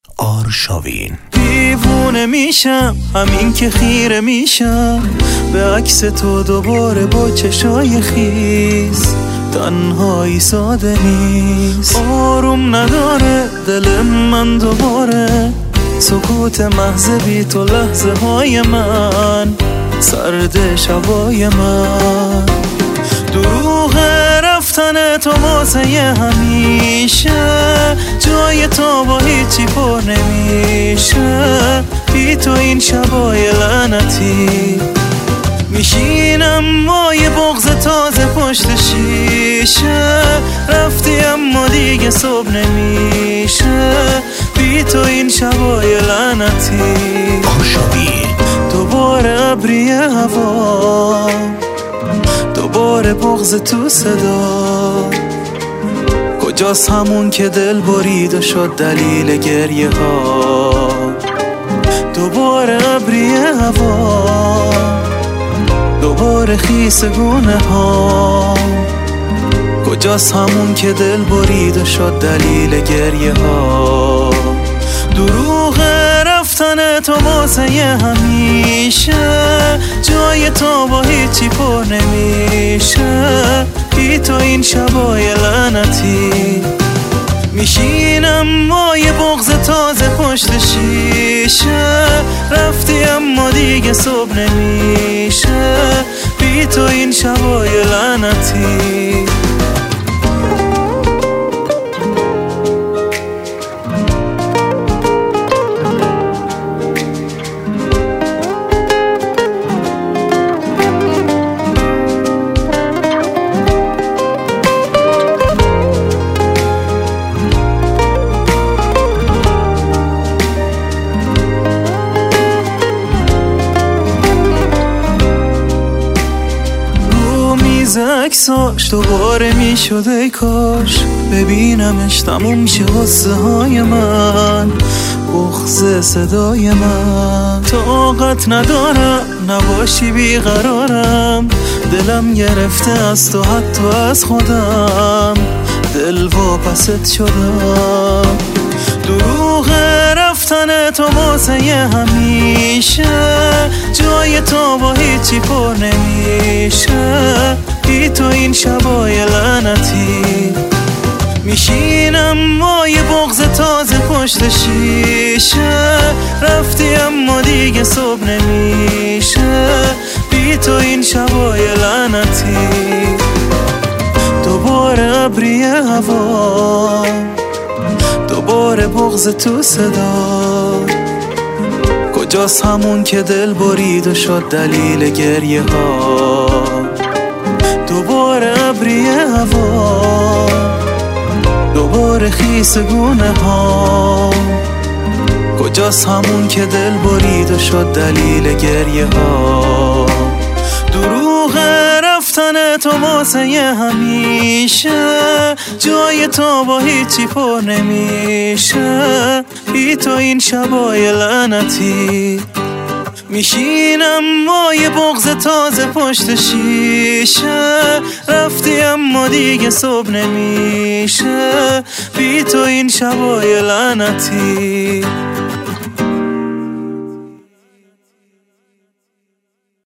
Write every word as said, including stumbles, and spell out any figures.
آرشاوین. دیوونه میشم همین که خیره میشم به عکس تو دوباره با چشای خیس. تنهایی ساده نیست، آروم نداره دل من دوباره. سکوت محض بی تو لحظه های من، سرد شبای من. دروغ رفتن تو واسه همیشه، جای تو با هیچی پر نمیشه. بی تو این شبای لعنتی میشینم با یه بغض تازه پشت شیشه. رفتی اما دیگه صبح نمیشه، بی تو این شبای لعنتی. آرشاوین. دوباره ابری هوا، دوباره بغض تو صدا. کجاست همون که دل برید و شد دلیل گریه ها؟ دوباره ابری هوا، دوباره خیس گونه ها. کجاست همون که دل برید و شد دلیل گریه ها؟ دروغ رفتن تو واسه همیشه، جای تو با هیچی پر نمیشه. بی تو این شبای لعنتی میشینم با یه بغض تازه پشت شیشه. رفتی اما دیگه صبح نمیشه، بی تو این شبای لعنتی. عکساش دوباره میشد ای کاش ببینمش تموم میشه غصه های من، بغض صدای من. طاقت ندارم نباشی بیقرارم، دلم گرفته از تو حتی از خودم، دل واپست شدم. دروغ رفتن تو واسه همیشه، جای تو با هیچی پر نمیشه. بی تو این شبای لعنتی میشینم با یه بغض تازه پشت شیشه. رفتی اما دیگه صبح نمیشه، بی تو این شبای لعنتی. دوباره ابری هوا، دوباره بغض تو صدا. کجاست همون که دل برید و شد دلیل گریه ها؟ دوباره ابری هوا، دوباره خیس گونه ها. کجاست همون که دل برید و شد دلیل گریه ها؟ دروغ رفتن تو واسه همیشه، جای تو با هیچی پر نمیشه. بی تو این شبای لعنتی میشینم با یه بغض تازه پشت شیشه. رفتی اما دیگه صبح نمیشه، بی تو این شبای لعنتی.